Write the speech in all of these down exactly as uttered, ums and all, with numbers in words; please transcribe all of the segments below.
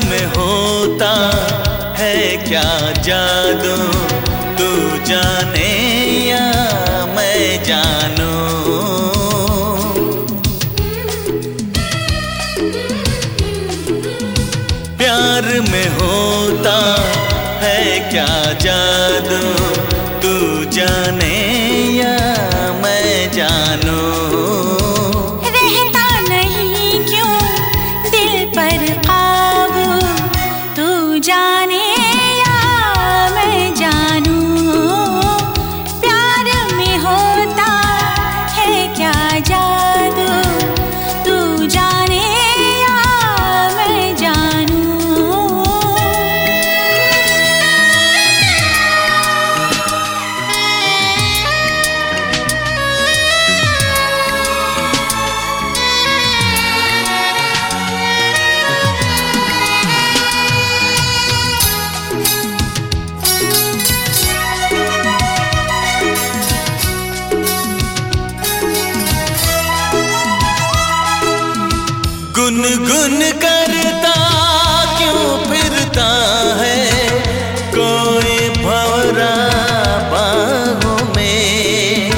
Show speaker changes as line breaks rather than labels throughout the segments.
में होता है क्या जादू, तू जाने या मैं जानूं। प्यार में होता है क्या जादू, तू जाने या मैं जानूं।
रहता नहीं क्यों दिल पर काबू, तू जाने या मैं जानूं। प्यार में होता है क्या जादू, तू जाने या मैं जानूं।
गुनगुन करता क्यों फिरता है कोई भंवरा बाहों में।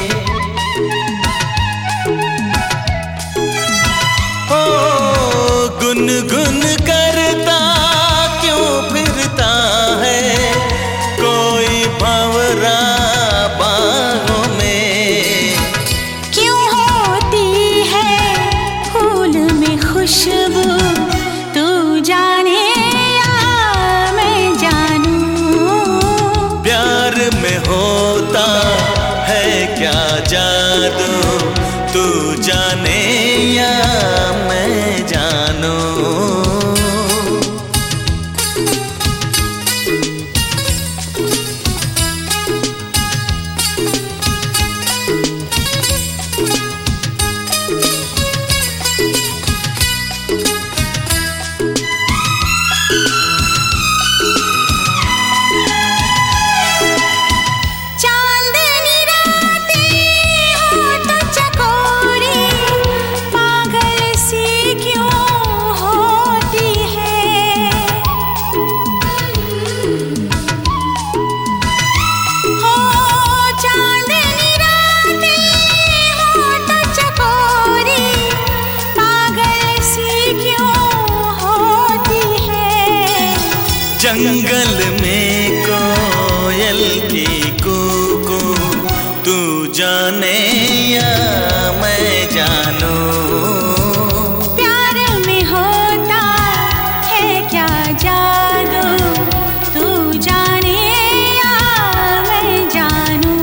ओ गुनगुन करता क्यों फिरता है कोई भंवरा बाहों में।
क्यों होती है फूल में खुशबू, तू जाने या मैं जानूं।
प्यार में होता है क्या जादू, तू जाने या मैं जानूं। जंगल में कोयल की कूकू, तू जाने या मैं जानूं।
प्यार में होता है क्या जादू, तू जाने या मैं जानूं।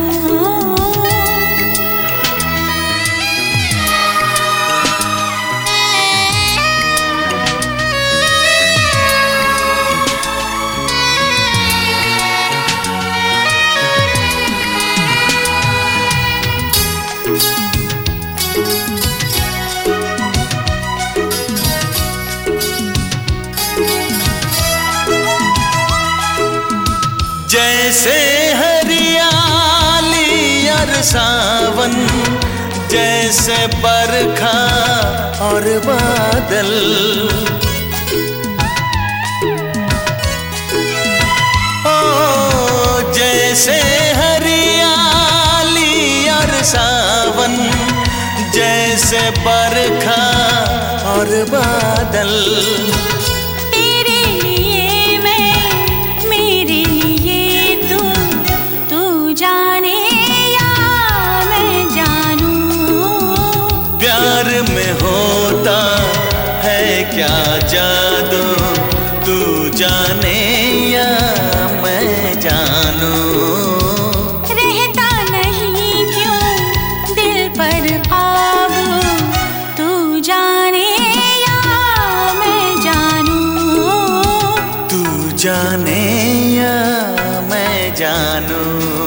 जैसे हरियाली और सावन, जैसे बरखा और बादल। ओ जैसे हरियाली और सावन, जैसे बरखा और बादल। प्यार में होता है क्या जादू, तू जाने या मैं जानूं।
रहता नहीं क्यों दिल पर काबू, तू जाने या मैं जानूं।
तू जाने या मैं जानूं।